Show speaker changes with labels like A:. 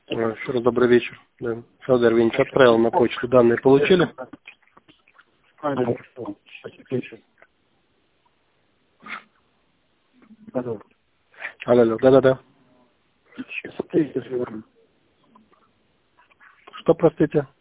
A: Еще раз добрый вечер. Да. Федор Винч отправил на почту. Данные получили?
B: Алло.
A: Алло, да-да-да. Что, простите?